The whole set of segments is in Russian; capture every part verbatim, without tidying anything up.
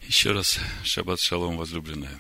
Еще раз шаббат шалом, возлюбленные.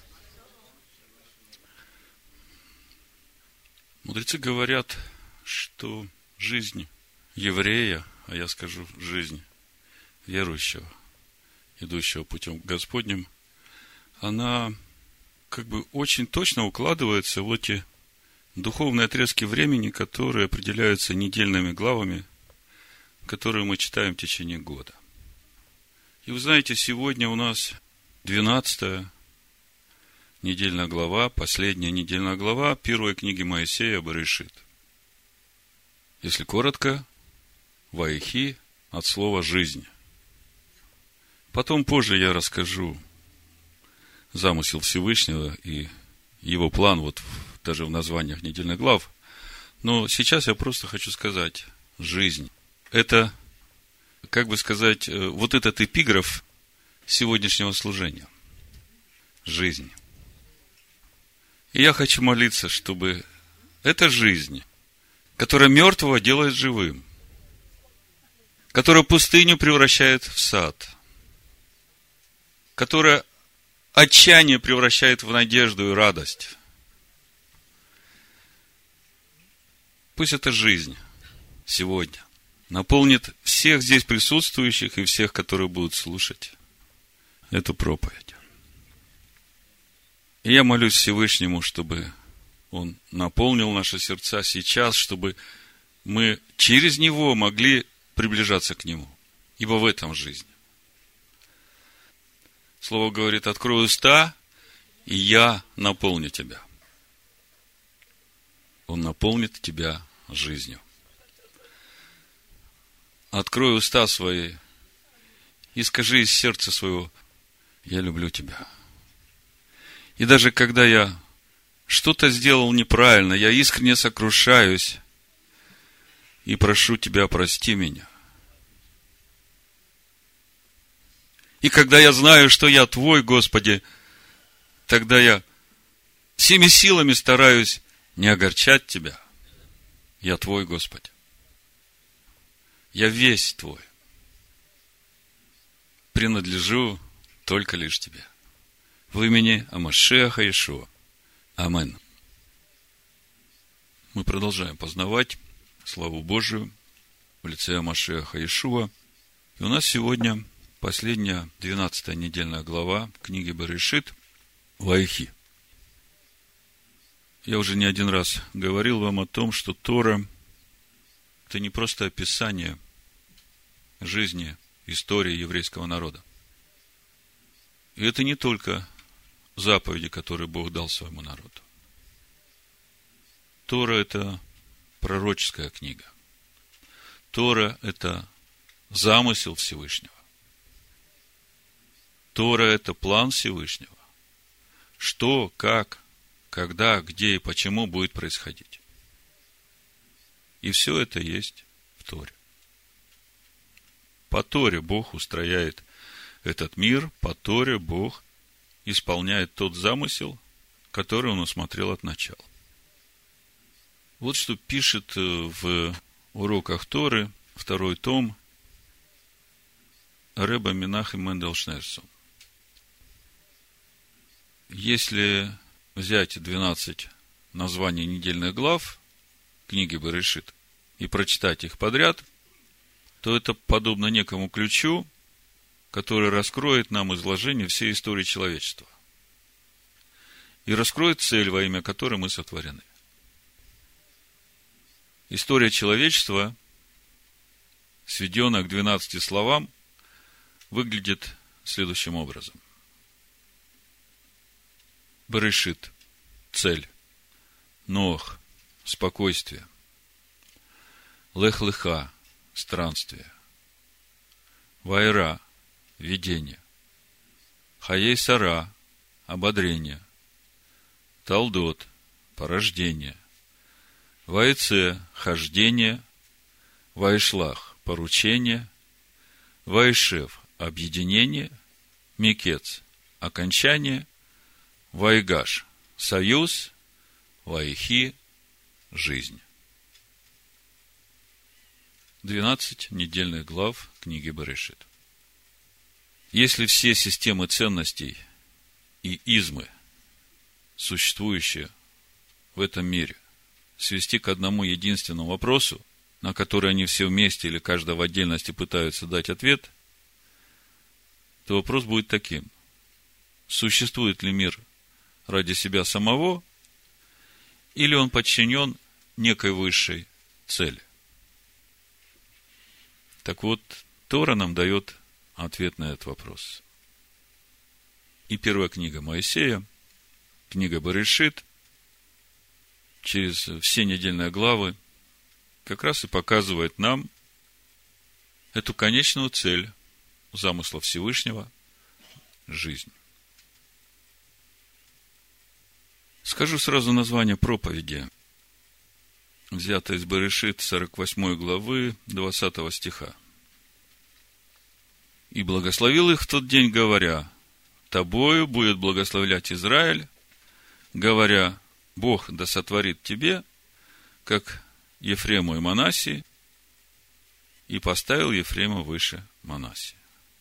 Мудрецы говорят, что жизнь еврея, а я скажу, жизнь верующего, идущего путем Господним, она как бы очень точно укладывается в эти духовные отрезки времени, которые определяются недельными главами, которые мы читаем в течение года. И вы знаете, сегодня у нас двенадцатая недельная глава, последняя недельная глава первой книги Моисея Берешит. Если коротко, Ваихи от слова «жизнь». Потом позже я расскажу замысел Всевышнего и его план вот даже в названиях недельных глав. Но сейчас я просто хочу сказать, жизнь – это, как бы сказать, вот этот эпиграф сегодняшнего служения. Жизнь. И я хочу молиться, чтобы эта жизнь, которая мертвого делает живым, которая пустыню превращает в сад, которая отчаяние превращает в надежду и радость, пусть эта жизнь сегодня наполнит всех здесь присутствующих и всех, которые будут слушать эту проповедь. И я молюсь Всевышнему, чтобы Он наполнил наши сердца сейчас, чтобы мы через Него могли приближаться к Нему. Ибо в этом жизнь. Слово говорит: открой уста, и я наполню тебя. Он наполнит тебя жизнью. Открой уста свои и скажи из сердца своего: я люблю тебя. И даже когда я что-то сделал неправильно, я искренне сокрушаюсь и прошу тебя, прости меня. И когда я знаю, что я твой, Господи, тогда я всеми силами стараюсь не огорчать тебя. Я твой, Господи. Я весь твой. Принадлежу только лишь тебе. В имени Амашеха Иешуа. Амин. Мы продолжаем познавать славу Божию в лице Амашеха Иешуа. И у нас сегодня последняя, двенадцатая недельная глава книги Берешит Ваихи. Я уже не один раз говорил вам о том, что Тора – это не просто описание жизни, истории еврейского народа. И это не только заповеди, которые Бог дал своему народу. Тора – это пророческая книга. Тора – это замысел Всевышнего. Тора – это план Всевышнего. Что, как, когда, где и почему будет происходить. И все это есть в Торе. По Торе Бог устрояет этот мир, по Торе Бог исполняет тот замысел, который Он усмотрел от начала. Вот что пишет в уроках Торы, второй том, Ребе Менахем Мендел Шнейрсон. Если взять двенадцать названий недельных глав книги Берешит и прочитать их подряд, то это подобно некому ключу, который раскроет нам изложение всей истории человечества. И раскроет цель, во имя которой мы сотворены. История человечества, сведенная к двенадцати словам, выглядит следующим образом. Берешит – цель. Ноах – спокойствие. Лех-леха – странствие. Вайра – видение. Хаей-сара – ободрение. Талдот – порождение. Вайце – хождение. Вайшлах – поручение. Вайшев – объединение. Мекец – окончание. Вайгаш – союз. Ваихи – жизнь. Двенадцать недельных глав книги Берешит. Если все системы ценностей и измы, существующие в этом мире, свести к одному единственному вопросу, на который они все вместе или каждый в отдельности пытаются дать ответ, то вопрос будет таким: существует ли мир ради себя самого, или он подчинен некой высшей цели? Так вот, Тора нам дает ответ на этот вопрос. И первая книга Моисея, книга Берешит, через все недельные главы, как раз и показывает нам эту конечную цель замысла Всевышнего – жизнь. Скажу сразу название проповеди, взято из Берешит сорок восьмой главы двадцатого стиха. «И благословил их в тот день, говоря: тобою будет благословлять Израиль, говоря: Бог да сотворит тебе, как Ефрему и Манассии, и поставил Ефрема выше Манассии».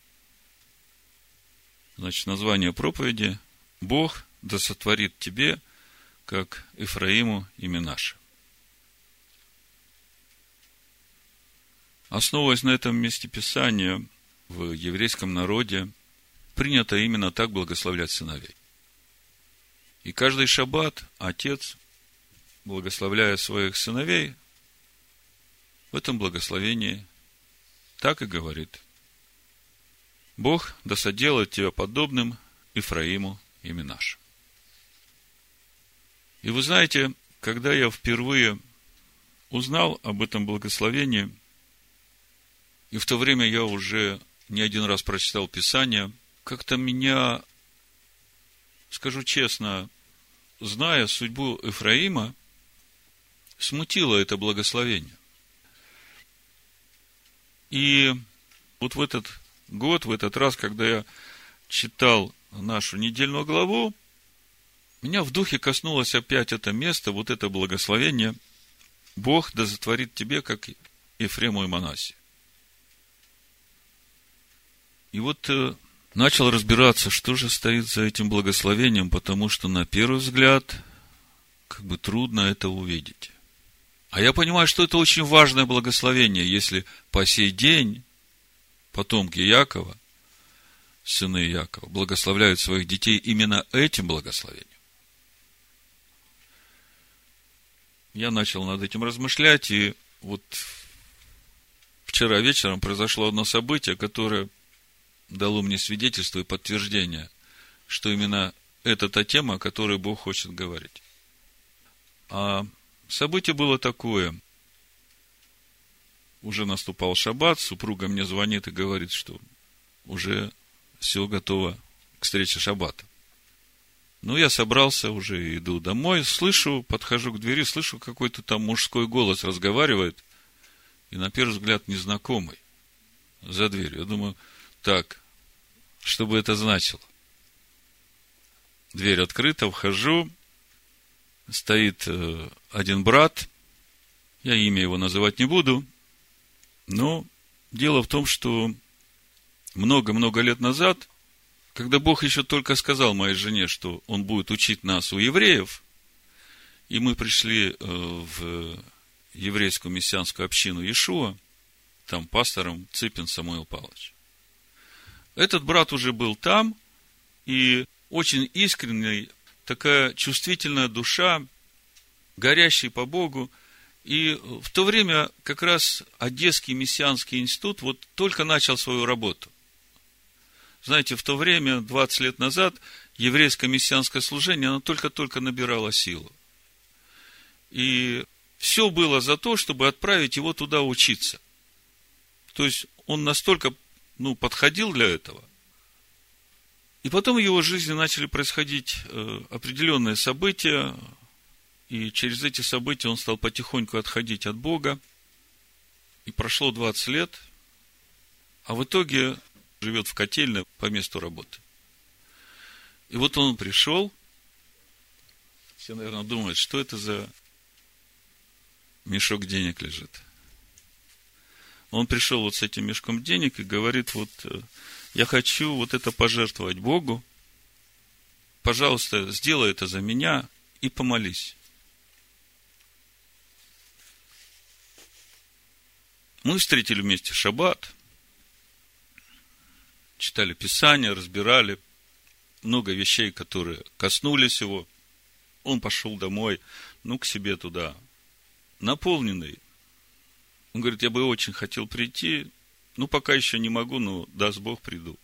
Значит, название проповеди: Бог да сотворит тебе, как Ефраиму и Менаше. Основываясь на этом месте Писания, в еврейском народе принято именно так благословлять сыновей. И каждый шаббат отец, благословляя своих сыновей, в этом благословении так и говорит: Бог да соделает тебя подобным Ефраиму и Менаше. И вы знаете, когда я впервые узнал об этом благословении, и в то время я уже не один раз прочитал Писание, как-то меня, скажу честно, зная судьбу Ефраима, смутило это благословение. И вот в этот год, в этот раз, когда я читал нашу недельную главу, меня в духе коснулось опять это место, вот это благословение: Бог да сотворит тебе, как Ефрему и Манассии. И вот э, начал разбираться, что же стоит за этим благословением, потому что на первый взгляд как бы трудно это увидеть. А я понимаю, что это очень важное благословение, если по сей день потомки Якова, сыны Якова, благословляют своих детей именно этим благословением. Я начал над этим размышлять, и вот вчера вечером произошло одно событие, которое дало мне свидетельство и подтверждение, что именно это та тема, о которой Бог хочет говорить. А событие было такое. Уже наступал шаббат, супруга мне звонит и говорит, что уже все готово к встрече шаббата. Ну, я собрался, уже иду домой, слышу, подхожу к двери, слышу, какой-то там мужской голос разговаривает, и на первый взгляд незнакомый за дверью. Я думаю, так, что бы это значило? Дверь открыта, вхожу, стоит один брат, я имя его называть не буду, но дело в том, что много-много лет назад, когда Бог еще только сказал моей жене, что Он будет учить нас у евреев, и мы пришли в еврейскую мессианскую общину Иешуа, там пастором Цыпин Самуил Павлович. Этот брат уже был там, и очень искренняя, такая чувствительная душа, горящий по Богу. И в то время как раз Одесский мессианский институт вот только начал свою работу. Знаете, в то время, двадцать лет назад, еврейское мессианское служение, оно только-только набирало силу. И все было за то, чтобы отправить его туда учиться. То есть, он настолько, ну, подходил для этого. И потом в его жизни начали происходить э, определенные события, и через эти события он стал потихоньку отходить от Бога. И прошло двадцать лет, а в итоге живет в котельной по месту работы. И вот он пришел, все, наверное, думают, что это за мешок денег лежит. Он пришел вот с этим мешком денег и говорит, вот, я хочу вот это пожертвовать Богу. Пожалуйста, сделай это за меня и помолись. Мы встретили вместе шаббат, читали Писание, разбирали много вещей, которые коснулись его. Он пошел домой, ну, к себе туда, наполненный. Он говорит, я бы очень хотел прийти, ну, пока еще не могу, но даст Бог, приду.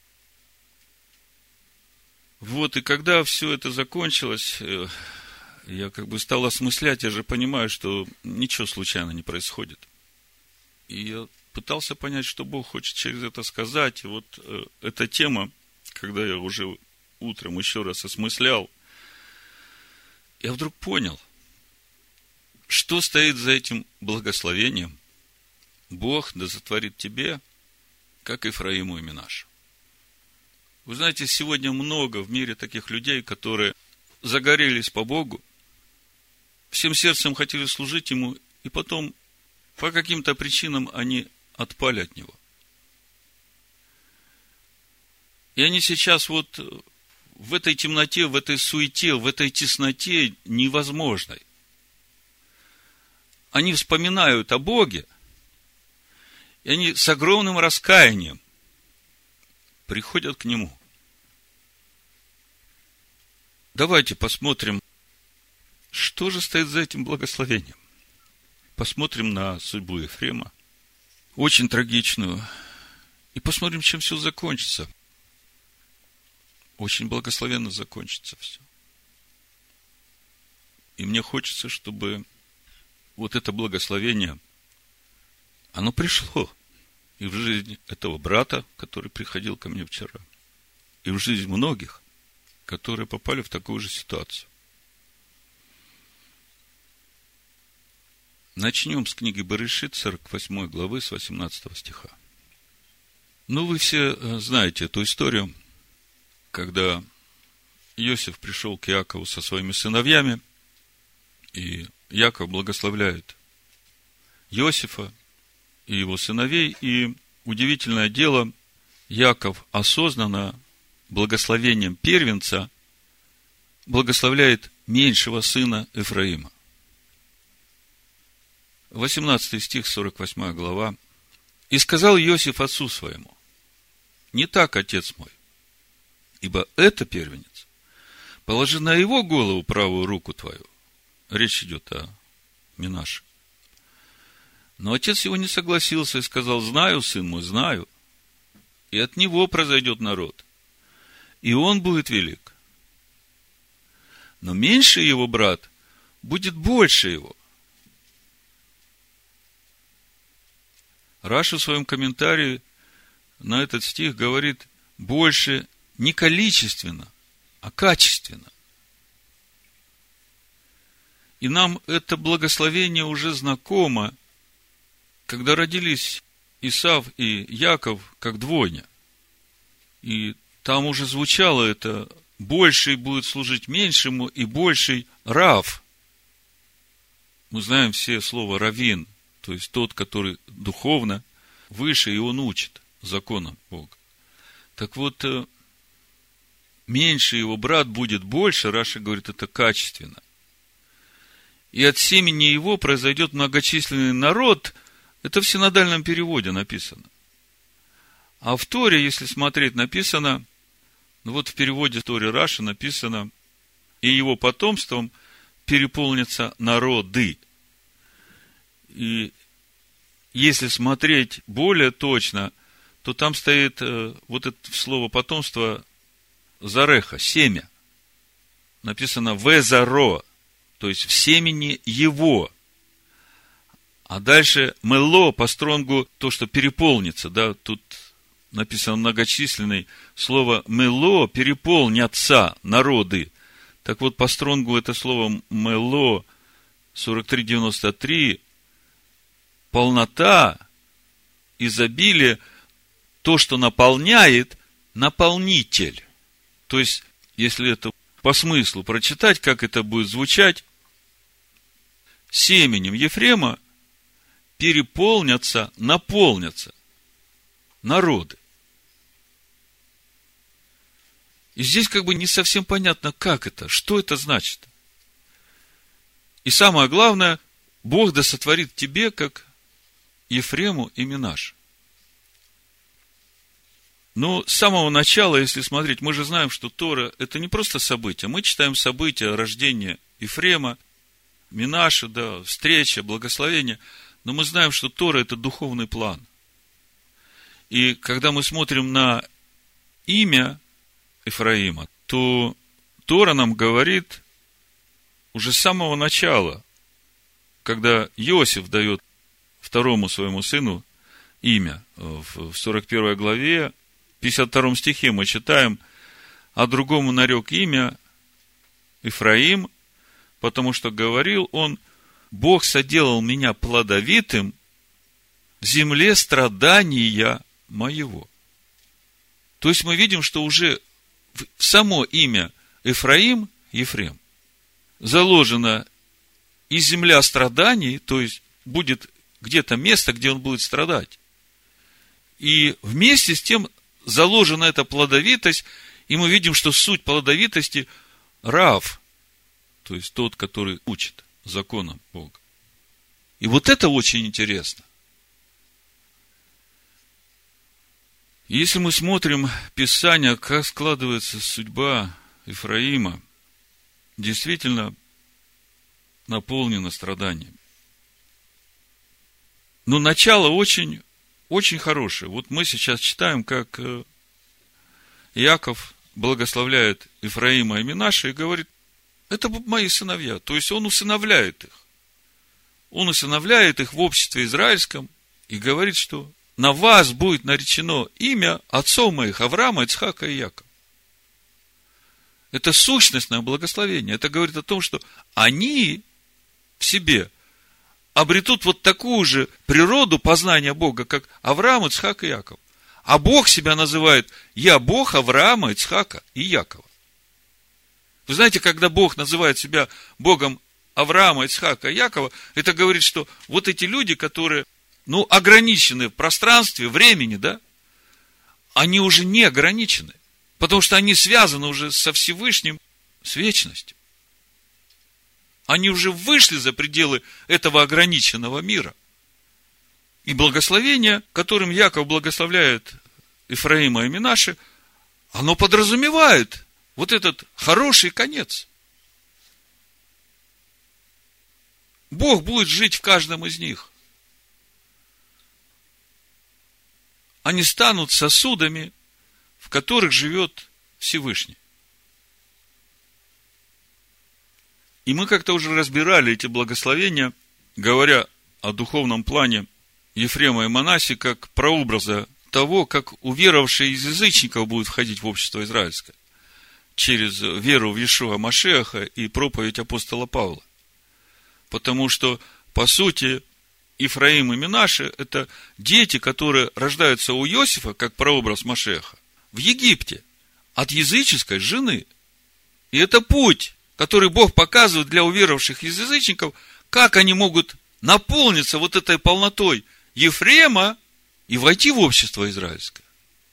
Вот, и когда все это закончилось, я как бы стал осмыслять, я же понимаю, что ничего случайно не происходит. И я пытался понять, что Бог хочет через это сказать. И вот э, эта тема, когда я уже утром еще раз осмыслял, я вдруг понял, что стоит за этим благословением. Бог да сотворит тебе, как Ефраиму и Менаше. Вы знаете, сегодня много в мире таких людей, которые загорелись по Богу, всем сердцем хотели служить Ему, и потом по каким-то причинам они отпали от Него. И они сейчас вот в этой темноте, в этой суете, в этой тесноте невозможной. Они вспоминают о Боге, и они с огромным раскаянием приходят к Нему. Давайте посмотрим, что же стоит за этим благословением. Посмотрим на судьбу Ефрема, очень трагичную, и посмотрим, чем все закончится. Очень благословенно закончится все. И мне хочется, чтобы вот это благословение, оно пришло и в жизнь этого брата, который приходил ко мне вчера, и в жизнь многих, которые попали в такую же ситуацию. Начнем с книги Берешит, сорок восьмой главы, с восемнадцатого стиха. Ну, вы все знаете эту историю, когда Иосиф пришел к Якову со своими сыновьями, и Яков благословляет Иосифа и его сыновей, и удивительное дело, Яков осознанно благословением первенца благословляет меньшего сына Ефраима. восемнадцатый стих, сорок восьмая глава. «И сказал Иосиф отцу своему: не так, отец мой, ибо это первенец. Положи на его голову правую руку твою». Речь идет о Менаше. Но отец его не согласился и сказал: знаю, сын мой, знаю, и от него произойдет народ, и он будет велик. Но меньший его брат будет больше его. Раши в своем комментарии на этот стих говорит: больше не количественно, а качественно. И нам это благословение уже знакомо, когда родились Исав и Яков как двойня. И там уже звучало это: больший будет служить меньшему, и больший рав. Мы знаем все слово раввин, то есть тот, который духовно выше, и он учит законам Бога. Так вот, меньше его брат будет больше, Раши говорит, это качественно. И от семени его произойдет многочисленный народ. Это в синодальном переводе написано. А в Торе, если смотреть, написано, ну вот в переводе Торе Раши написано: и его потомством переполнятся народы. И если смотреть более точно, то там стоит э, вот это слово потомство зареха, семя. Написано везаро, то есть в семени его. А дальше мело по стронгу, то, что переполнится, да, тут написано многочисленный, слово мело, переполнятся народы. Так вот, по стронгу это слово мело, сорок три девяносто три, полнота, изобилие, то, что наполняет, наполнитель. То есть, если это по смыслу прочитать, как это будет звучать, семенем Ефрема переполнятся, наполнятся народы. И здесь как бы не совсем понятно, как это, что это значит. И самое главное, Бог да сотворит тебе, как Ефрему и Менаше. Но с самого начала, если смотреть, мы же знаем, что Тора – это не просто события. Мы читаем события рождения Ефрема, Менаше, да, встреча, благословение. Но мы знаем, что Тора – это духовный план. И когда мы смотрим на имя Ефраима, то Тора нам говорит уже с самого начала, когда Иосиф дает второму своему сыну имя, в сорок первой главе, в пятьдесят втором стихе мы читаем: а другому нарек имя Ефраим, потому что говорил он: Бог соделал меня плодовитым в земле страдания моего. То есть мы видим, что уже в само имя Ефраим, Ефрем, заложено и земля страданий, то есть будет где-то место, где он будет страдать. И вместе с тем заложена эта плодовитость, и мы видим, что суть плодовитости – Рав, то есть тот, который учит законам Бога. И вот это очень интересно. Если мы смотрим Писание, как складывается судьба Ефраима, действительно наполнена страданиями. Но начало очень, очень хорошее. Вот мы сейчас читаем, как Иаков благословляет Ефраима и Менаше и говорит: это мои сыновья. То есть он усыновляет их. Он усыновляет их в обществе израильском и говорит, что на вас будет наречено имя отцов моих Авраама, Ицхака и Якова. Это сущностное благословение. Это говорит о том, что они в себе обретут вот такую же природу познания Бога, как Авраам, Ицхак и Яков. А Бог себя называет: я Бог Авраама, Ицхака и Якова. Вы знаете, когда Бог называет себя Богом Авраама, Ицхака и Якова, это говорит, что вот эти люди, которые, ну, ограничены в пространстве, времени, да, они уже не ограничены, потому что они связаны уже со Всевышним, с вечностью. Они уже вышли за пределы этого ограниченного мира. И благословение, которым Яков благословляет Ефраима и Менаше, оно подразумевает вот этот хороший конец. Бог будет жить в каждом из них. Они станут сосудами, в которых живет Всевышний. И мы как-то уже разбирали эти благословения, говоря о духовном плане Ефрема и Манасе, как прообраза того, как уверовавшие из язычников будут входить в общество израильское через веру в Иешуа Машиаха и проповедь апостола Павла. Потому что, по сути, Ефраим и Менаше – это дети, которые рождаются у Иосифа, как прообраз Машиаха, в Египте, от языческой жены. И это путь, который Бог показывает для уверовавших из язычников, как они могут наполниться вот этой полнотой Ефрема и войти в общество израильское.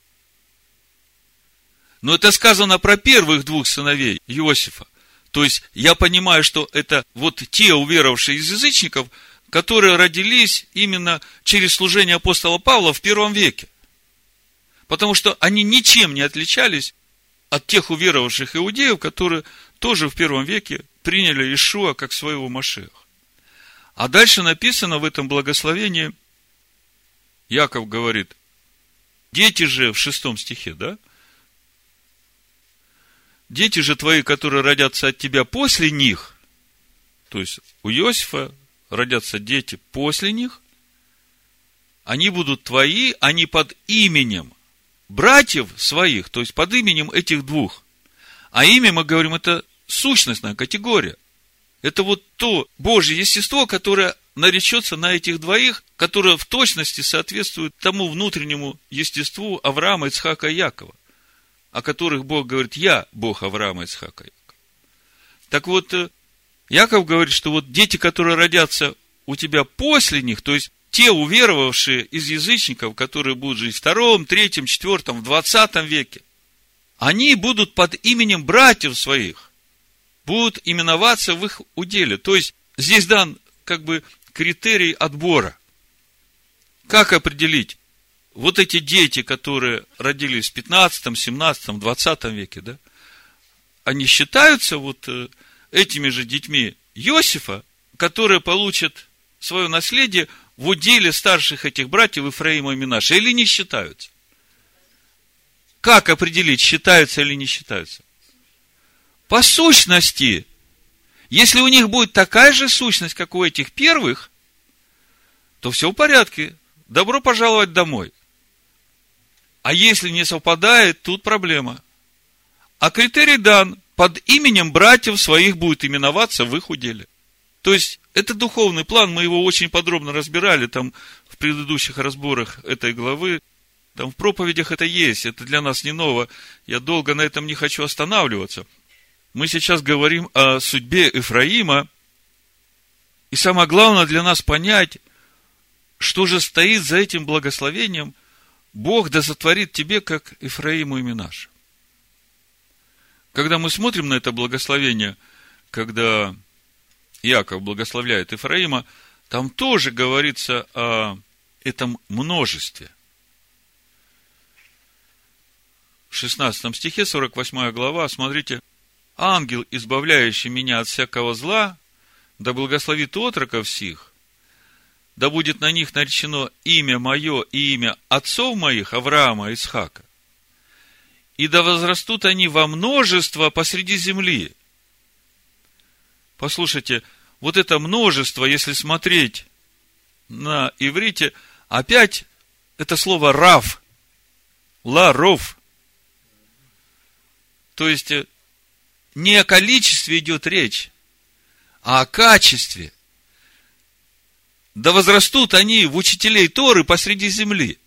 Но это сказано про первых двух сыновей Иосифа. То есть, я понимаю, что это вот те уверовавшие из язычников, которые родились именно через служение апостола Павла в первом веке. Потому что они ничем не отличались от тех уверовавших иудеев, которые тоже в первом веке приняли Иешуа как своего Машиаха. А дальше написано в этом благословении, Яков говорит: дети же, в шестом стихе, да? Дети же твои, которые родятся от тебя после них, то есть у Иосифа родятся дети после них, они будут твои, они под именем братьев своих, то есть под именем этих двух. А имя, мы говорим, это сущностная категория. Это вот то Божье естество, которое наречется на этих двоих, которое в точности соответствует тому внутреннему естеству Авраама, Ицхака и Якова, о которых Бог говорит: я Бог Авраама, Ицхака и Якова. Так вот, Яков говорит, что вот дети, которые родятся у тебя после них, то есть те уверовавшие из язычников, которые будут жить в втором, третьем, четвертом, в двадцатом веке, они будут под именем братьев своих, будут именоваться в их уделе. То есть, здесь дан как бы критерий отбора. Как определить? Вот эти дети, которые родились в пятнадцатом, семнадцатом, двадцатом веке, да, они считаются вот этими же детьми Иосифа, которые получат свое наследие в уделе старших этих братьев Ифраима и Менаше, или не считаются? Как определить, считаются или не считаются? По сущности. Если у них будет такая же сущность, как у этих первых, то все в порядке. Добро пожаловать домой. А если не совпадает, тут проблема. А критерий дан. Под именем братьев своих будет именоваться в их уделе. То есть, это духовный план, мы его очень подробно разбирали там в предыдущих разборах этой главы. Там в проповедях это есть, это для нас не ново. Я долго на этом не хочу останавливаться. Мы сейчас говорим о судьбе Ифраима. И самое главное для нас понять, что же стоит за этим благословением. Бог да сотворит тебе, как Ифраиму и Менаше. Когда мы смотрим на это благословение, когда Иаков благословляет Ифраима, там тоже говорится о этом множестве. В шестнадцатом стихе, сорок восьмая глава, смотрите, ангел, избавляющий меня от всякого зла, да благословит отроков сих, да будет на них наречено имя мое и имя отцов моих, Авраама и Исхака, и да возрастут они во множество посреди земли. Послушайте, вот это множество, если смотреть на иврите, опять это слово рав, ла-ров. То есть, не о количестве идет речь, а о качестве. Да возрастут они в учителей Торы посреди земли.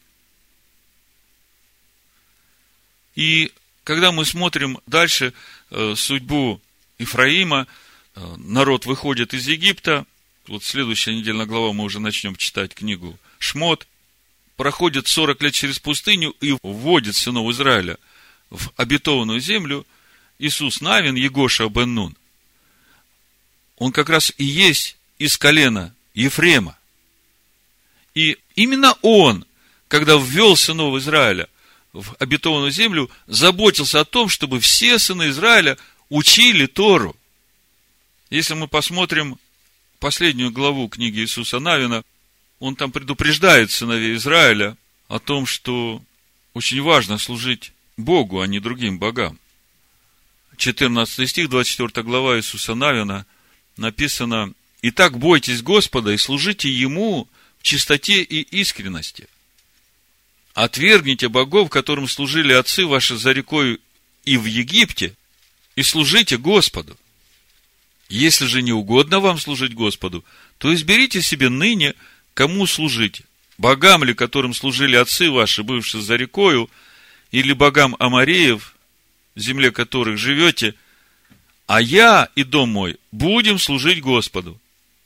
И когда мы смотрим дальше э, судьбу Ифраима, э, народ выходит из Египта, вот следующая недельная глава мы уже начнем читать книгу Шмот, проходит сорок лет через пустыню и вводит сынов Израиля в обетованную землю. Иисус Навин, Егоша бен Нун, он как раз и есть из колена Ефрема. И именно он, когда ввел сынов Израиля в обетованную землю, заботился о том, чтобы все сыны Израиля учили Тору. Если мы посмотрим последнюю главу книги Иисуса Навина, он там предупреждает сыновей Израиля о том, что очень важно служить Богу, а не другим богам. четырнадцатый стих, двадцать четвёртая глава Иисуса Навина написано: «Итак, бойтесь Господа и служите Ему в чистоте и искренности. Отвергните богов, которым служили отцы ваши за рекой и в Египте, и служите Господу. Если же не угодно вам служить Господу, то изберите себе ныне, кому служить, богам ли, которым служили отцы ваши, бывшие за рекою, или богам Амореев, в земле которых живете, а я и дом мой будем служить Господу».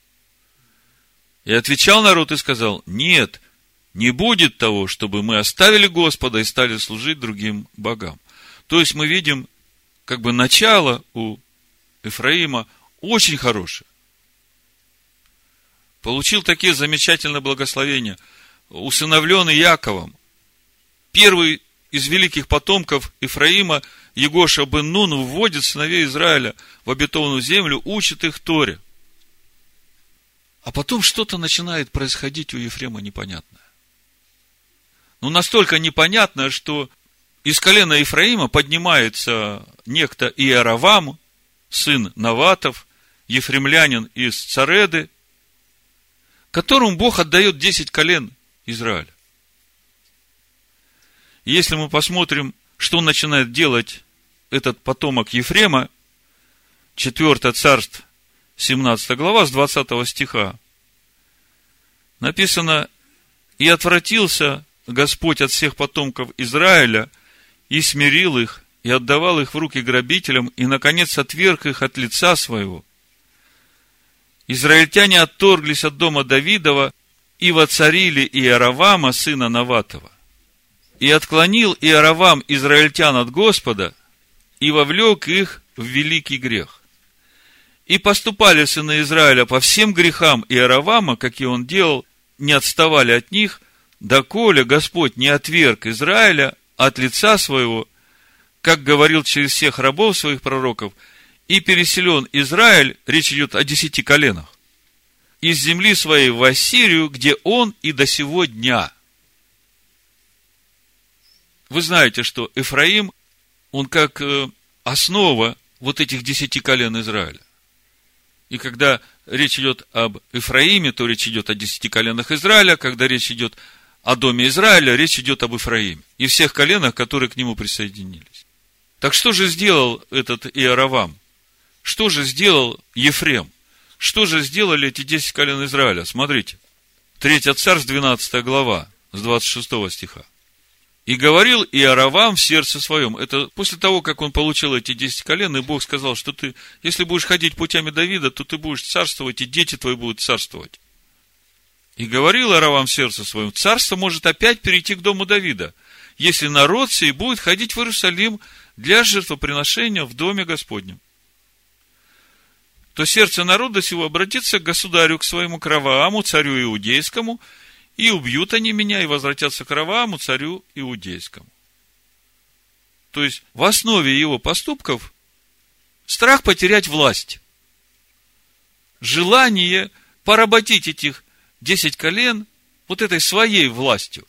И отвечал народ и сказал: нет, не будет того, чтобы мы оставили Господа и стали служить другим богам. То есть мы видим, как бы начало у Ифраима очень хорошее. Получил такие замечательные благословения, усыновленный Яковом. Первый из великих потомков Ифраима, Егоша бен Нун, вводит сыновей Израиля в обетованную землю, учит их Торе. А потом что-то начинает происходить у Ефрема непонятное. Ну, настолько непонятное, что из колена Ефраима поднимается некто Иеравам, сын Наватов, ефремлянин из Цареды, которому Бог отдает десять колен Израиля. И если мы посмотрим, что начинает делать этот потомок Ефрема, четвёртое царство, семнадцатая глава, с двадцатого стиха, написано: «И отвратился Господь от всех потомков Израиля, и смирил их, и отдавал их в руки грабителям, и, наконец, отверг их от лица своего. Израильтяне отторглись от дома Давидова и воцарили Иеравама, сына Наватова». И отклонил Иоравам израильтян от Господа, и вовлек их в великий грех. И поступали сыны Израиля по всем грехам Иоравама, какие он делал, не отставали от них, доколе Господь не отверг Израиля от лица своего, как говорил через всех рабов своих пророков, и переселен Израиль, речь идет о десяти коленах, из земли своей в Ассирию, где он и до сего дня. Вы знаете, что Эфраим, он как основа вот этих десяти колен Израиля. И когда речь идет об Эфраиме, то речь идет о десяти коленах Израиля. Когда речь идет о доме Израиля, речь идет об Эфраиме и всех коленах, которые к нему присоединились. Так что же сделал этот Иоравам? Что же сделал Ефрем? Что же сделали эти десять колен Израиля? Смотрите. Третья Царств, двенадцатая глава, с двадцать шестого стиха. И говорил Иоравам в сердце своем. Это после того, как он получил эти десять колен, и Бог сказал, что ты, если будешь ходить путями Давида, то ты будешь царствовать, и дети твои будут царствовать. И говорил Иоравам в сердце своем: царство может опять перейти к дому Давида, если народ сей будет ходить в Иерусалим для жертвоприношения в доме Господнем. То сердце народа сего обратится к государю, к своему, к Равааму, царю иудейскому, и убьют они меня, и возвратятся к Равааму, царю иудейскому. То есть, в основе его поступков страх потерять власть. Желание поработить этих десять колен вот этой своей властью.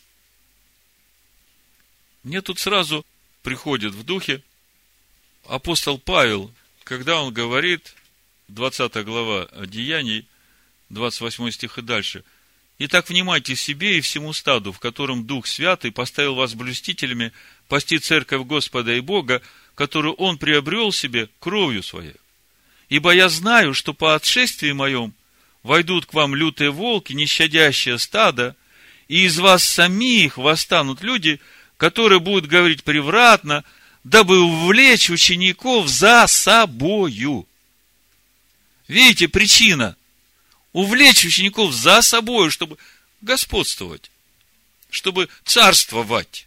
Мне тут сразу приходит в духе апостол Павел, когда он говорит, двадцатая глава Деяний, двадцать восьмой стих и дальше: «Итак, внимайте себе и всему стаду, в котором Дух Святый поставил вас блюстителями пасти церковь Господа и Бога, которую Он приобрел себе кровью Своей. Ибо я знаю, что по отшествии моем войдут к вам лютые волки, нещадящие стадо, и из вас самих восстанут люди, которые будут говорить превратно, дабы увлечь учеников за собою». Видите, причина. Увлечь учеников за собой, чтобы господствовать, чтобы царствовать.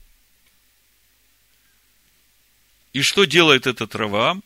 И что делает этот Раваам?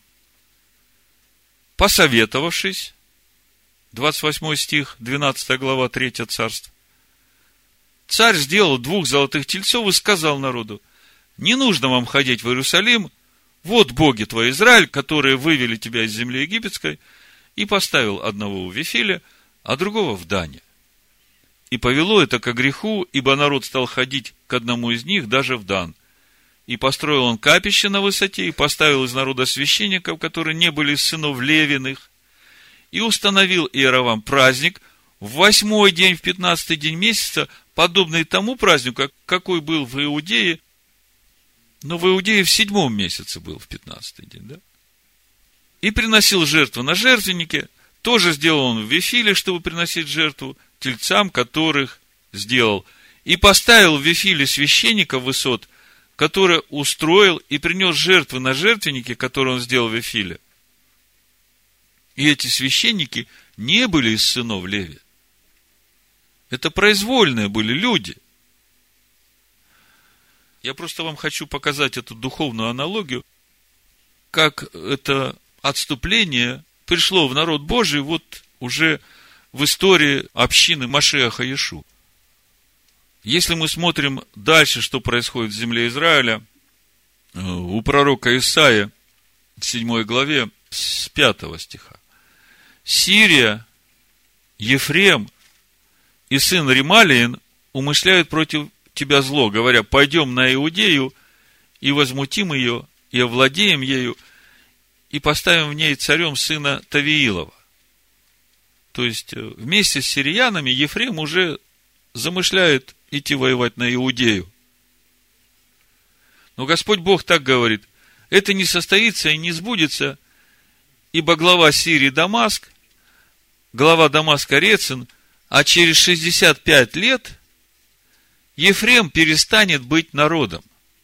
Посоветовавшись, двадцать восьмой стих, двенадцатая глава, третья Царство, царь сделал двух золотых тельцов и сказал народу: не нужно вам ходить в Иерусалим, вот боги твой Израиль, которые вывели тебя из земли египетской, и поставил одного в Вифиле, а другого в Дане. И повело это ко греху, ибо народ стал ходить к одному из них, даже в Дан. И построил он капище на высоте, и поставил из народа священников, которые не были из сынов Левиных, и установил Иоравам праздник в восьмой день, в пятнадцатый день месяца, подобный тому празднику, какой был в Иудее, но в Иудее в седьмом месяце был, в пятнадцатый день, да? И приносил жертву на жертвеннике. Тоже сделал он в Вифиле, чтобы приносить жертву тельцам, которых сделал. И поставил в Вифиле священника высот, который устроил и принес жертвы на жертвеннике, которые он сделал в Вифиле. И эти священники не были из сынов Леви. Это произвольные были люди. Я просто вам хочу показать эту духовную аналогию, как это отступление пришло в народ Божий вот уже в истории общины Машиаха Иешуа. Если мы смотрим дальше, что происходит в земле Израиля, у пророка Исаия в седьмой главе с пятого стиха. Сирия, Ефрем и сын Ремалиин умышляют против тебя зло, говоря: пойдем на Иудею и возмутим ее, и овладеем ею, и поставим в ней царем сына Тавиилова. То есть, вместе с сириянами Ефрем уже замышляет идти воевать на Иудею. Но Господь Бог так говорит: это не состоится и не сбудется, ибо глава Сирии Дамаск, глава Дамаска Рецин, а через шестьдесят пять лет Ефрем перестанет быть народом.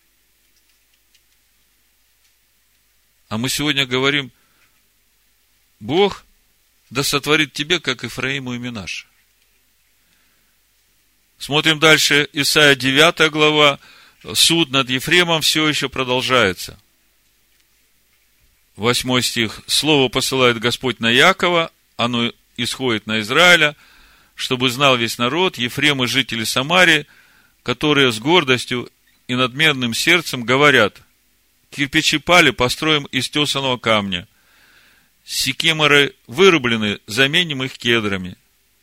А мы сегодня говорим: Бог да сотворит тебе, как Ефраиму и Менаше. Смотрим дальше, Исайя девятая глава, суд над Ефремом все еще продолжается. Восьмой стих. Слово посылает Господь на Якова, оно исходит на Израиля, чтобы знал весь народ, Ефрем и жители Самарии, которые с гордостью и надменным сердцем говорят: кирпичи пали, построим из тесаного камня. Сикеморы вырублены, заменим их кедрами.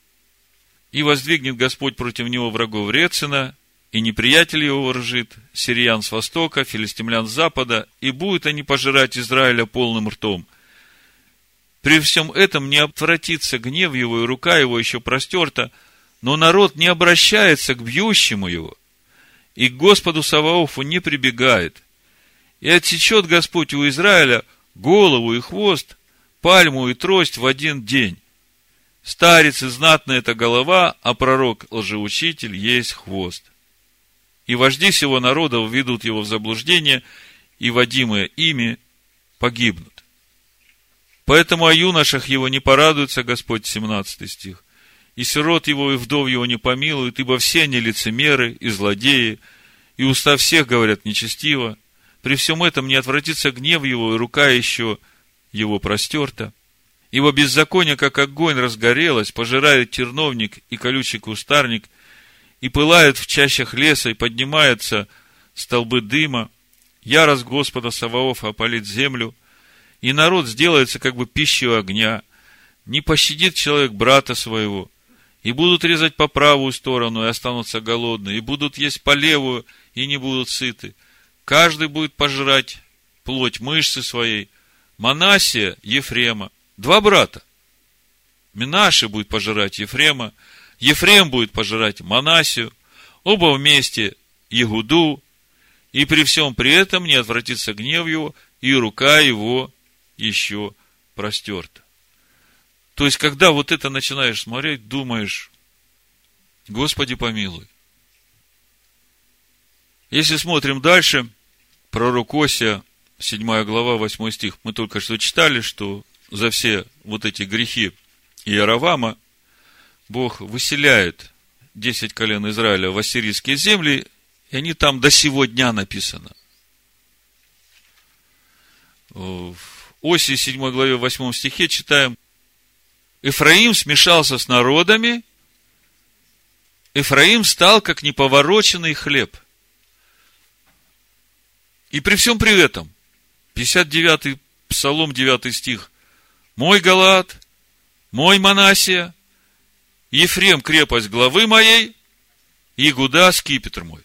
И воздвигнет Господь против него врагов Рецина, и неприятель его вооружит, сириян с востока, филистимлян с запада, и будут они пожирать Израиля полным ртом. При всем этом не отвратится гнев его, и рука его еще простерта, но народ не обращается к бьющему его, и к Господу Саваофу не прибегает. И отсечет Господь у Израиля голову и хвост, пальму и трость в один день. Старец и знатный — это голова, а пророк лжеучитель есть хвост. И вожди сего народа введут его в заблуждение, и водимые ими погибнут. Поэтому о юношах его не порадуется Господь, семнадцатый стих. И сирот его, и вдов его не помилуют, ибо все они лицемеры и злодеи, и уста всех говорят нечестиво. При всем этом не отвратится гнев его, и рука еще его простерта. Ибо беззаконие, как огонь, разгорелось, пожирает терновник и колючий кустарник, и пылает в чащах леса, и поднимаются столбы дыма. Ярость Господа Саваофа опалит землю, и народ сделается как бы пищей огня. Не пощадит человек брата своего, и будут резать по правую сторону, и останутся голодные, и будут есть по левую, и не будут сыты. Каждый будет пожирать плоть мышцы своей. Манассия Ефрема. Два брата. Менаше будет пожирать Ефрема, Ефрем будет пожирать Манассию, оба вместе Егуду, и при всем при этом не отвратится гнев его, и рука его еще простерта. То есть, когда вот это начинаешь смотреть, думаешь: Господи помилуй. Если смотрим дальше, пророк Осия, седьмая глава, восьмой стих, мы только что читали, что за все вот эти грехи Иеровама Бог выселяет десять колен Израиля в ассирийские земли, и они там до сего дня написано. В Осии седьмой главе, восьмом стихе читаем: Эфраим смешался с народами, Эфраим стал как неповороченный хлеб. И при всем при этом, пятьдесят девятый Псалом, девятый стих: мой Галаад, мой Манассия, Ефрем крепость главы моей, Иуда скипетр мой.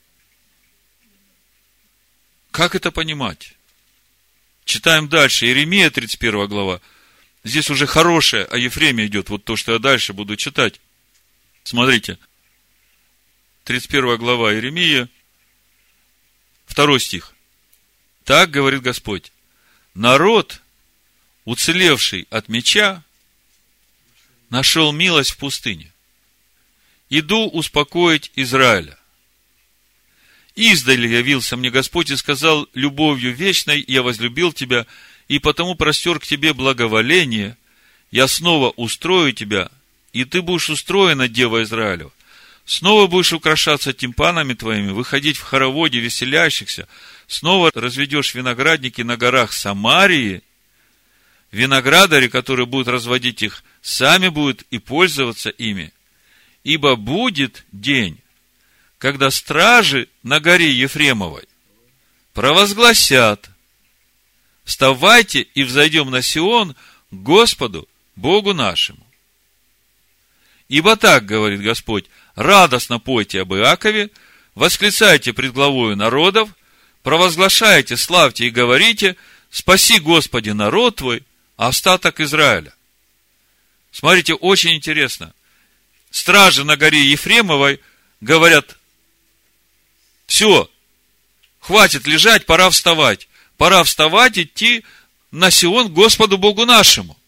Как это понимать? Читаем дальше. Иеремия, тридцать первая глава. Здесь уже хорошее о Ефреме идет, вот то, что я дальше буду читать. Смотрите. тридцать первая глава Иеремия, второй стих. Так говорит Господь: народ, уцелевший от меча, нашел милость в пустыне. Иду успокоить Израиля. Издали явился мне Господь и сказал: любовью вечной я возлюбил тебя, и потому простер к тебе благоволение. Я снова устрою тебя, и ты будешь устроена, дева Израилева. Снова будешь украшаться тимпанами твоими, выходить в хороводе веселящихся. Снова разведешь виноградники на горах Самарии. Виноградари, которые будут разводить их, сами будут и пользоваться ими. Ибо будет день, когда стражи на горе Ефремовой провозгласят: вставайте и взойдем на Сион к Господу, Богу нашему. Ибо так говорит Господь: радостно пойте об Иакове, восклицайте пред главою народов, провозглашайте, славьте и говорите: спаси, Господи, народ твой, остаток Израиля. Смотрите, очень интересно. Стражи на горе Ефремовой говорят: все, хватит лежать, пора вставать. Пора вставать, идти на Сион к Господу Богу нашему.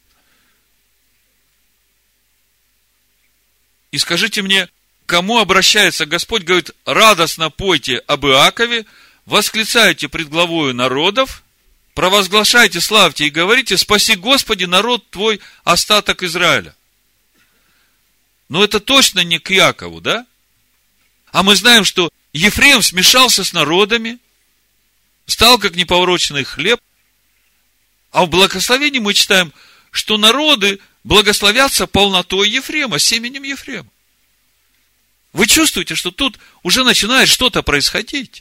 И скажите мне, кому обращается Господь? Говорит: радостно пойте об Иакове, восклицайте пред главою народов, провозглашайте, славьте и говорите: спаси, Господи, народ твой, остаток Израиля. Но это точно не к Якову, да? А мы знаем, что Ефрем смешался с народами, стал как неповороченный хлеб. А в благословении мы читаем, что народы благословятся полнотой Ефрема, семенем Ефрема. Вы чувствуете, что тут уже начинает что-то происходить?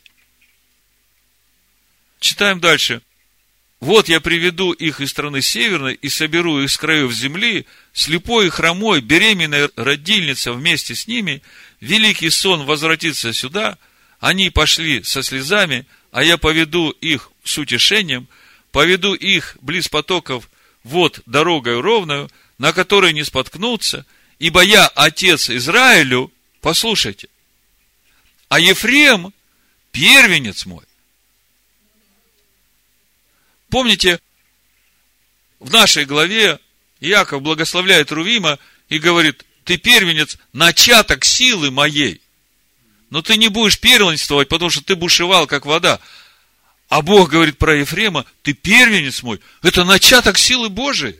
Читаем дальше. Вот я приведу их из страны северной и соберу их с краев земли, слепой и хромой, беременная родильница вместе с ними, великий сон возвратится сюда, они пошли со слезами, а я поведу их с утешением, поведу их близ потоков вод дорогою ровную, на которой не споткнутся, ибо я отец Израилю, послушайте, а Ефрем первенец мой. Помните, в нашей главе Иаков благословляет Рувима и говорит: ты первенец, начаток силы моей. Но ты не будешь первенствовать, потому что ты бушевал, как вода. А Бог говорит про Ефрема: ты первенец мой. Это начаток силы Божией.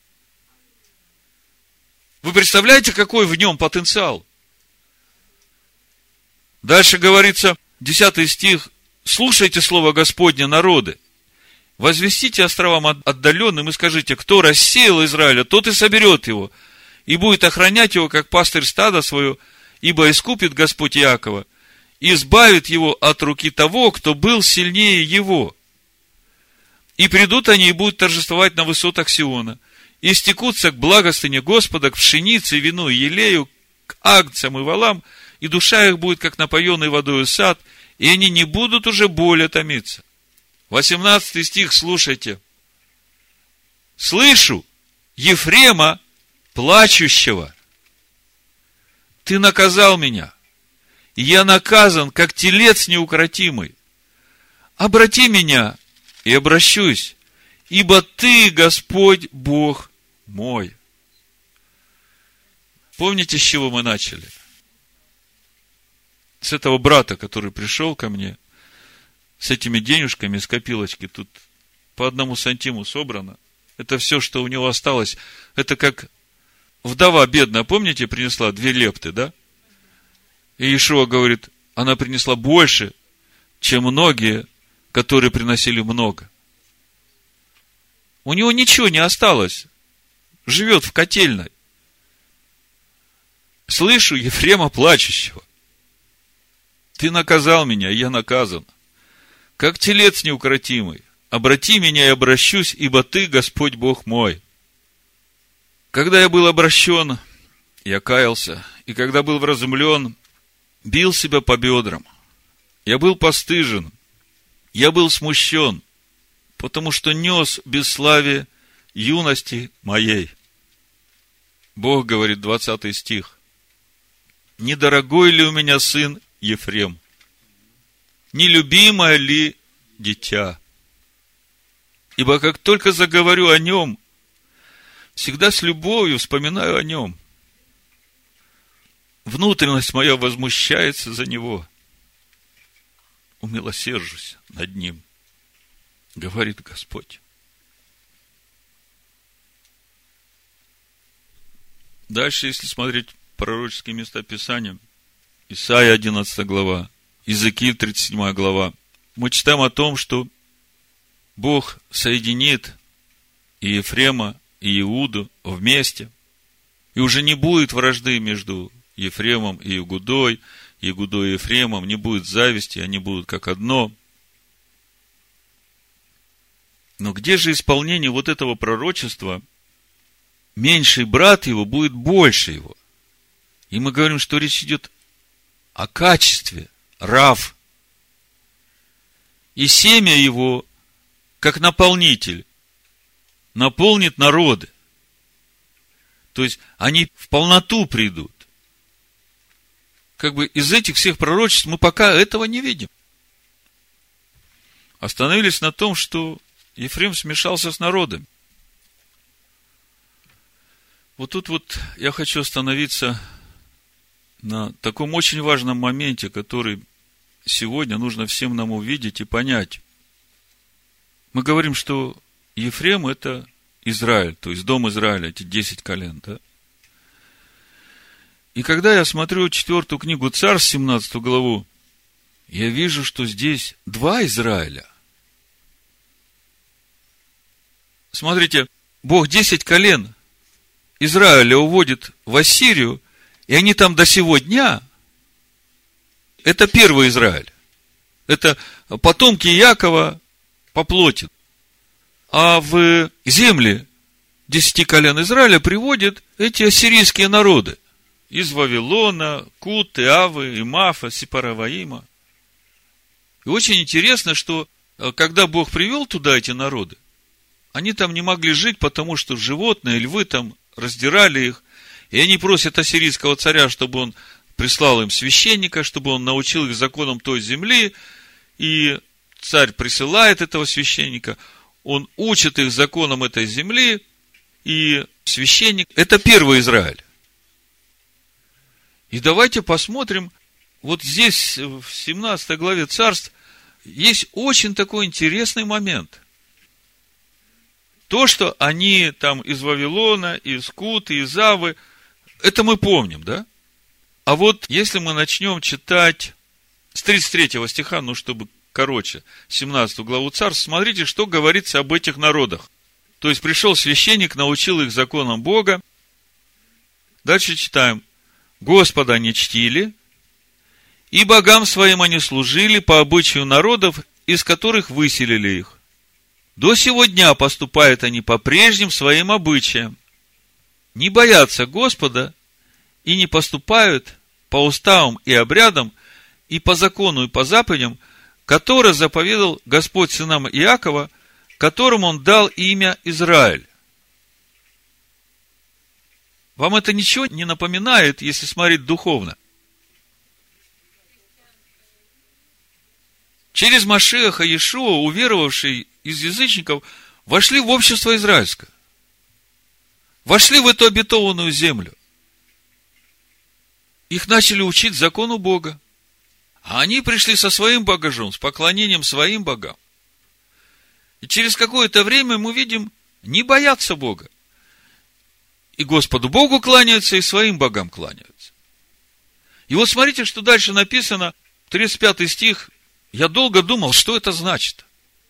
Вы представляете, какой в нем потенциал? Дальше говорится, десятый стих: слушайте слово Господне, народы. Возвестите островам отдаленным и скажите: кто рассеял Израиля, тот и соберет его, и будет охранять его, как пастырь стада свое, ибо искупит Господь Иакова, и избавит его от руки того, кто был сильнее его. И придут они и будут торжествовать на высотах Сиона, и стекутся к благостыне Господа, к пшенице, вину и елею, к агнцам и волам, и душа их будет, как напоенный водою сад, и они не будут уже более томиться. восемнадцатый стих, слушайте. Слышу Ефрема, плачущего. Ты наказал меня, и я наказан, как телец неукротимый. Обрати меня, и обращусь, ибо ты, Господь, Бог мой. Помните, с чего мы начали? С этого брата, который пришел ко мне, с этими денежками с копилочки, тут по одному сантиму собрано. Это все, что у него осталось. Это как вдова бедная, помните, принесла две лепты, да? И Иешуа говорит, она принесла больше, чем многие, которые приносили много. У него ничего не осталось. Живет в котельной. Слышу Ефрема плачущего. Ты наказал меня, и я наказан. Как телец неукротимый. Обрати меня, и обращусь, ибо ты, Господь Бог мой. Когда я был обращен, я каялся. И когда был вразумлен, бил себя по бедрам. Я был постыжен. Я был смущен, потому что нес бесславие юности моей. Бог говорит, двадцатый стих. Недорогой ли у меня сын Ефрем? Нелюбимое ли дитя? Ибо как только заговорю о нем, всегда с любовью вспоминаю о нем. Внутренность моя возмущается за него. Умилосержусь над ним, говорит Господь. Дальше, если смотреть пророческие места Писания, Исайя одиннадцатая глава, Иезекииль тридцать седьмая глава, мы читаем о том, что Бог соединит и Ефрема, и Иуду вместе, и уже не будет вражды между Ефремом и Иудой, Иудой и Ефремом, не будет зависти, они будут как одно. Но где же исполнение вот этого пророчества? Меньший брат его будет больше его. И мы говорим, что речь идет о качестве, рав. И семя его, как наполнитель, наполнит народы. То есть, они в полноту придут. Как бы из этих всех пророчеств мы пока этого не видим. Остановились на том, что Ефрем смешался с народом. Вот тут вот я хочу остановиться на таком очень важном моменте, который сегодня нужно всем нам увидеть и понять. Мы говорим, что Ефрем – это Израиль, то есть дом Израиля, эти десять колен, да? И когда я смотрю четвертую книгу Царств, семнадцатую главу, я вижу, что здесь два Израиля. Смотрите, Бог десять колен Израиля уводит в Ассирию, и они там до сего дня. Это первый Израиль. Это потомки Иакова по плоти. А в земли десяти колен Израиля приводят эти ассирийские народы. Из Вавилона, Кут, Иавы, Имафа, Сепараваима. И очень интересно, что когда Бог привел туда эти народы, они там не могли жить, потому что животные, львы там раздирали их. И они просят ассирийского царя, чтобы он прислал им священника, чтобы он научил их законам той земли. И царь присылает этого священника, он учит их законам этой земли, и священник – это первый Израиль. И давайте посмотрим, вот здесь, в семнадцатой главе Царств, есть очень такой интересный момент. То, что они там из Вавилона, из Куты, из Авы, это мы помним, да? А вот если мы начнем читать с тридцать третьего стиха, ну, чтобы короче, семнадцатую главу Царств, смотрите, что говорится об этих народах. То есть, пришел священник, научил их законам Бога. Дальше читаем. Господа не чтили, и богам своим они служили по обычаю народов, из которых выселили их. До сего дня поступают они по прежним своим обычаям. Не боятся Господа и не поступают по уставам и обрядам, и по закону, и по заповедям, которые заповедал Господь сынам Иакова, которому он дал имя Израиль. Вам это ничего не напоминает, если смотреть духовно? Через Машиаха Иешуа, уверовавшие из язычников, вошли в общество израильское. Вошли в эту обетованную землю. Их начали учить закону Бога. А они пришли со своим багажом, с поклонением своим богам. И через какое-то время мы видим, не боятся Бога. И Господу Богу кланяются, и своим богам кланяются. И вот смотрите, что дальше написано, тридцать пятый стих. Я долго думал, что это значит.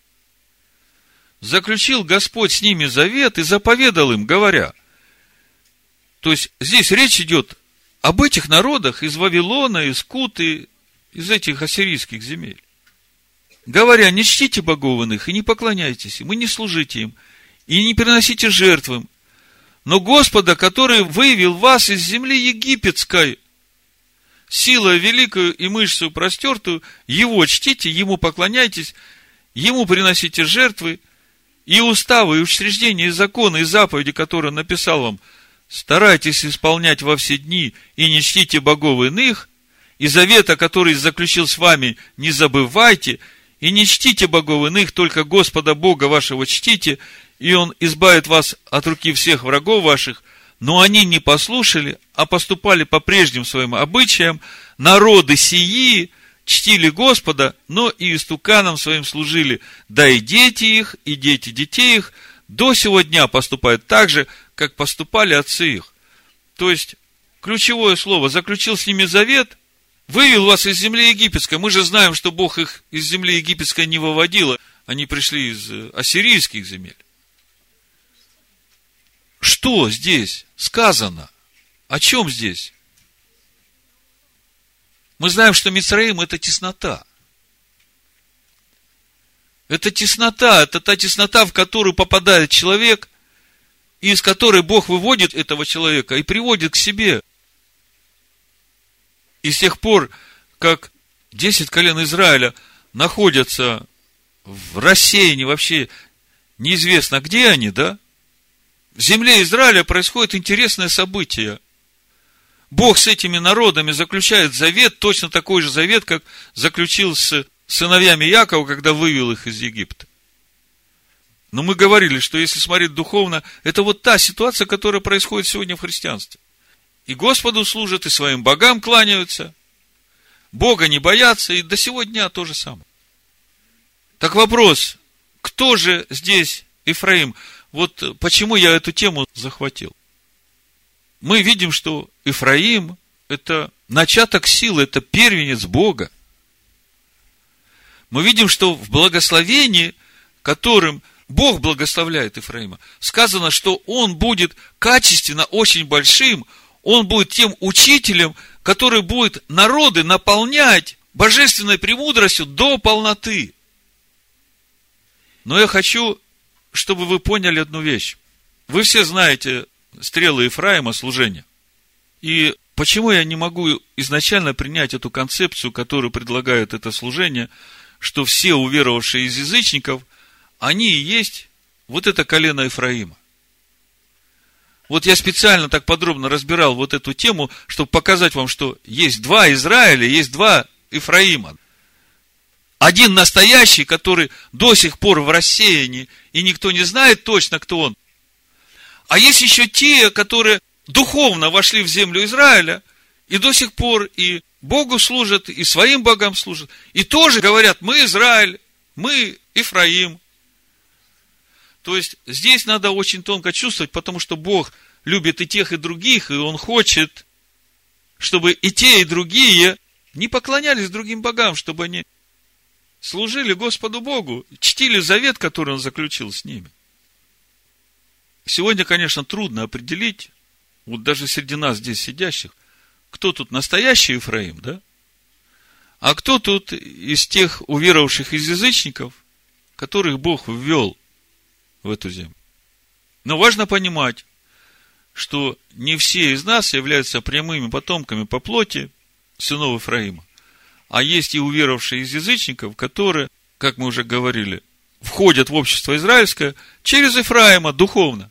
Заключил Господь с ними завет и заповедал им, говоря. То есть, здесь речь идет об этих народах из Вавилона, из Куты, из этих ассирийских земель. Говоря, не чтите богов иных и не поклоняйтесь им, и не служите им, и не приносите жертв им, но Господа, который вывел вас из земли египетской, силой великую и мышцу простертую, Его чтите, Ему поклоняйтесь, Ему приносите жертвы, и уставы, и учреждения, и законы, и заповеди, которые Он написал вам, старайтесь исполнять во все дни, и не чтите богов иных, и завета, который заключил с вами, не забывайте, и не чтите богов иных, только Господа Бога вашего чтите, и Он избавит вас от руки всех врагов ваших. Но они не послушали, а поступали по прежним своим обычаям. Народы сии чтили Господа, но и истуканам своим служили. Да и дети их, и дети детей их до сего дня поступают так же, как поступали отцы их. То есть, ключевое слово, заключил с ними завет, вывел вас из земли египетской. Мы же знаем, что Бог их из земли египетской не выводил. Они пришли из ассирийских земель. Что здесь сказано? О чем здесь? Мы знаем, что Мицраим – это теснота. Это теснота, это та теснота, в которую попадает человек, и из которой Бог выводит этого человека и приводит к себе. И с тех пор, как десять колен Израиля находятся в рассеянии, вообще неизвестно, где они, да? В земле Израиля происходит интересное событие. Бог с этими народами заключает завет, точно такой же завет, как заключил с сыновьями Иакова, когда вывел их из Египта. Но мы говорили, что если смотреть духовно, это вот та ситуация, которая происходит сегодня в христианстве. И Господу служат, и своим богам кланяются, Бога не боятся, и до сего дня то же самое. Так вопрос, кто же здесь Ефраим? Вот почему я эту тему захватил. Мы видим, что Ефраим – это начаток силы, это первенец Бога. мы видим, что в благословении, которым Бог благословляет Ефраима, сказано, что он будет качественно очень большим, он будет тем учителем, который будет народы наполнять божественной премудростью до полноты. Но я хочу, чтобы вы поняли одну вещь. Вы все знаете стрелы Ефраима служения. И почему я не могу изначально принять эту концепцию, которую предлагает это служение, что все уверовавшие из язычников, они и есть вот это колено Ефраима. Вот я специально так подробно разбирал вот эту тему, чтобы показать вам, что есть два Израиля, есть два Ефраима. Один настоящий, который до сих пор в рассеянии, и никто не знает точно, кто он. А есть еще те, которые духовно вошли в землю Израиля, и до сих пор и Богу служат, и своим богам служат, и тоже говорят: мы Израиль, мы Ефраим. То есть, здесь надо очень тонко чувствовать, потому что Бог любит и тех, и других, и Он хочет, чтобы и те, и другие не поклонялись другим богам, чтобы они служили Господу Богу, чтили завет, который Он заключил с ними. Сегодня, конечно, трудно определить, вот даже среди нас здесь сидящих, кто тут настоящий Ефраим, да? А кто тут из тех уверовавших из язычников, которых Бог ввел в эту землю. Но важно понимать, что не все из нас являются прямыми потомками по плоти сынов Ефраима, а есть и уверовавшие из язычников, которые, как мы уже говорили, входят в общество израильское через Ефраима духовно.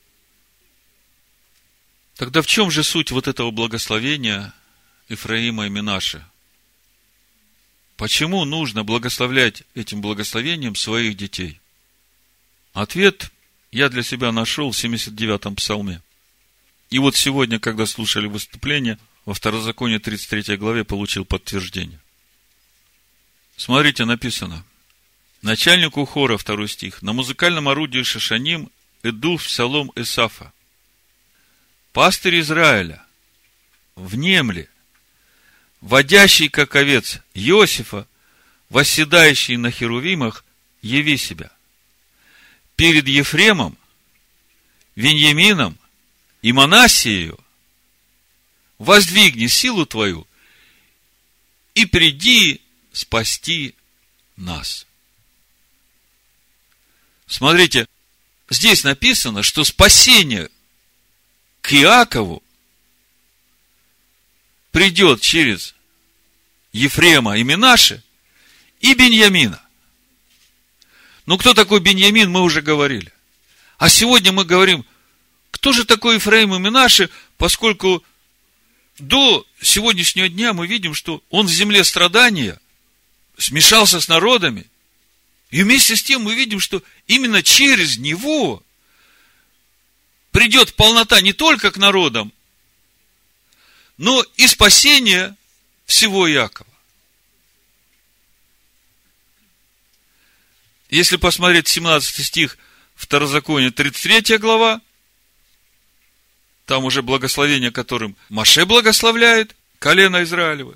Тогда в чем же суть вот этого благословения Ефраима и Менаше? Почему нужно благословлять этим благословением своих детей? Ответ я для себя нашел в семьдесят девятом псалме. И вот сегодня, когда слушали выступление, во Второзаконии тридцать третьей главе получил подтверждение. Смотрите, написано: начальнику хора, второй стих, на музыкальном орудии шашаним иду в псалом Исафа. Пастырь Израиля, внемли, водящий, как овец, Иосифа, восседающий на херувимах, яви себя. Перед Ефремом, Виньямином и Манассиею воздвигни силу твою и приди спасти нас. Смотрите, здесь написано, что спасение к Иакову придет через Ефрема и Менаше и Беньямина. Ну, кто такой Беньямин, мы уже говорили. А сегодня мы говорим, кто же такой Ефраим и Менаше, поскольку до сегодняшнего дня мы видим, что он в земле страдания смешался с народами, и вместе с тем мы видим, что именно через него придет полнота не только к народам, но и спасение всего Иакова. Если посмотреть семнадцатый стих Второзакония, тридцать третья глава, там уже благословение, которым Моше благословляет колено Израилево.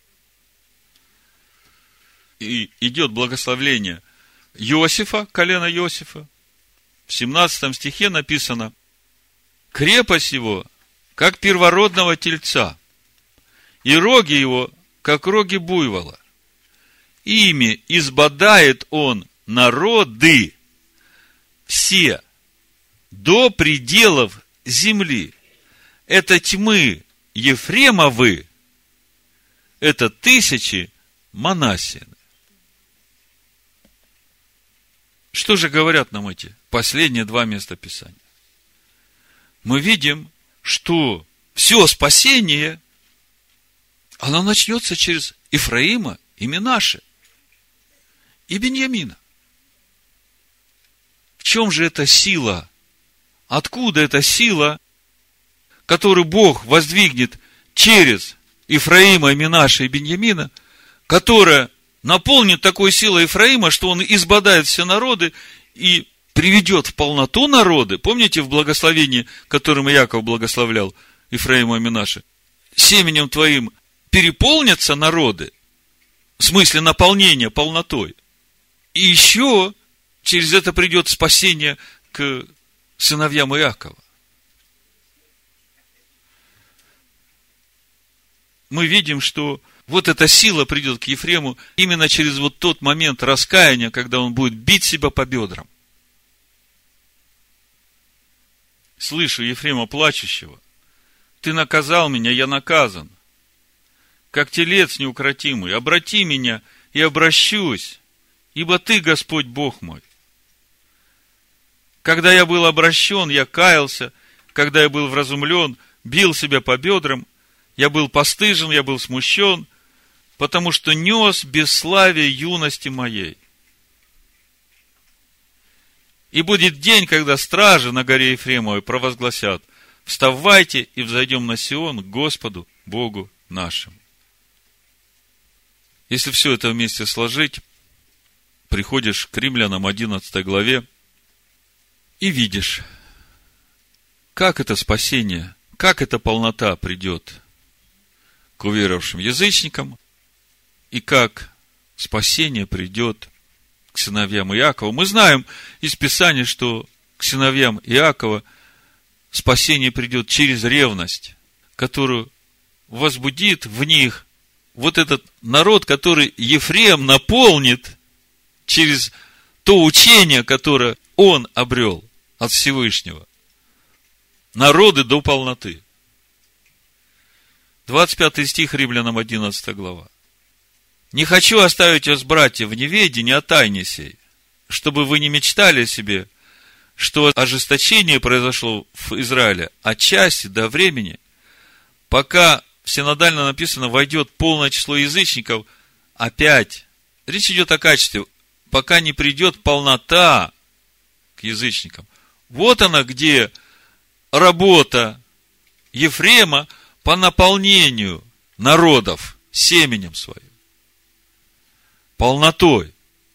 И идет благословление Иосифа, колена Иосифа. В семнадцатом стихе написано: крепость его, как первородного тельца, и роги его, как роги буйвола. Ими избодает он народы все до пределов земли. Это тьмы Ефремовы, это тысячи Манассины. Что же говорят нам эти последние два места Писания? Мы видим, что все спасение, оно начнется через Ефраима и Менаше и Беньямина. В чем же эта сила? Откуда эта сила, которую Бог воздвигнет через Ефраима, Менаше и Беньямина, которая наполнит такой силой Ефраима, что он избодает все народы и приведет в полноту народы? Помните в благословении, которым Иаков благословлял Ефраима и Менаше? Семенем твоим переполнятся народы, в смысле наполнения полнотой, И еще через это придет спасение к сыновьям Иакова. Мы видим, что вот эта сила придет к Ефрему именно через вот тот момент раскаяния, когда он будет бить себя по бедрам. Слышу Ефрема плачущего: ты наказал меня, я наказан, как телец неукротимый. Обрати меня, и обращусь, ибо ты, Господь Бог мой. Когда я был обращен, я каялся, когда я был вразумлен, бил себя по бедрам, я был постыжен, я был смущен, потому что нес бесславие юности моей. И будет день, когда стражи на горе Ефремовой провозгласят: вставайте и взойдем на Сион к Господу Богу нашему. Если все это вместе сложить, приходишь к Римлянам одиннадцатой главе и видишь, как это спасение, как эта полнота придет к уверовавшим язычникам, и как спасение придет к сыновьям Иакова. Мы знаем из Писания, что к сыновьям Иакова спасение придет через ревность, которую возбудит в них вот этот народ, который Ефрем наполнит через то учение, которое он обрел от Всевышнего. Народы до полноты. двадцать пятый стих, Римлянам одиннадцатая глава. «Не хочу оставить вас, братья, в неведении о тайне сей, чтобы вы не мечтали о себе, что ожесточение произошло в Израиле отчасти до времени, пока, всенадально написано, войдет полное число язычников опять». Речь идет о качестве, пока не придет полнота к язычникам. Вот она, где работа Ефрема по наполнению народов семенем своим. Полнотой.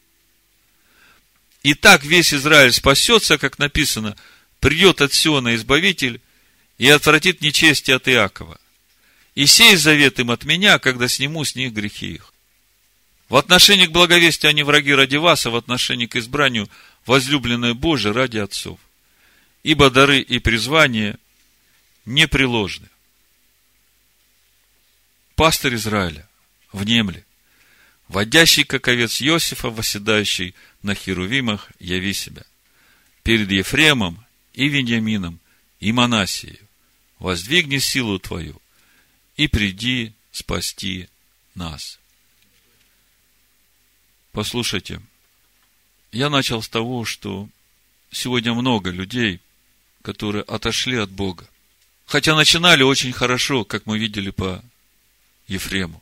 И так весь Израиль спасется, как написано: придет от Сиона Избавитель и отвратит нечестие от Иакова. И сей завет им от меня, когда сниму с них грехи их. В отношении к благовестию они враги ради вас, а в отношении к избранию возлюбленные Божии ради отцов. Ибо дары и призвания непреложны. Пастырь Израиля, внемли, водящий, как овец Иосифа, восседающий на херувимах, яви себя. Перед Ефремом и Вениамином и Манассией воздвигни силу твою и приди спасти нас. Послушайте, я начал с того, что сегодня много людей, которые отошли от Бога. Хотя начинали очень хорошо, как мы видели по Ефрему.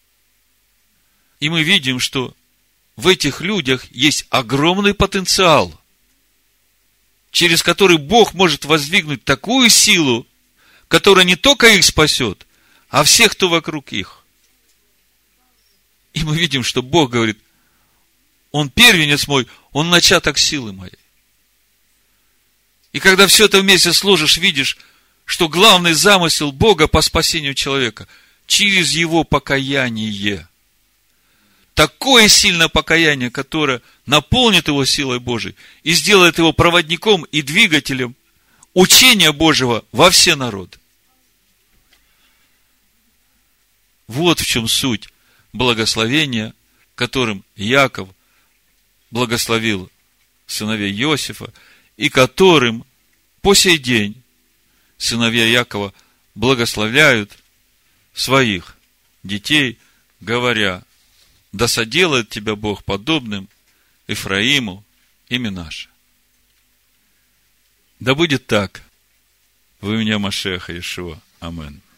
И мы видим, что в этих людях есть огромный потенциал, через который Бог может воздвигнуть такую силу, которая не только их спасет, а всех, кто вокруг их. И мы видим, что Бог говорит: Он первенец мой, Он начаток силы моей. И когда все это вместе сложишь, видишь, что главный замысел Бога по спасению человека через его покаяние. Такое сильное покаяние, которое наполнит его силой Божией и сделает его проводником и двигателем учения Божьего во все народы. Вот в чем суть благословения, которым Иаков благословил сыновей Иосифа, и которым по сей день сыновья Иакова благословляют своих детей, говоря: да соделает тебя Бог подобным Ефраиму и Менаше. Да будет так во имя Машеха Иешуа. Амин.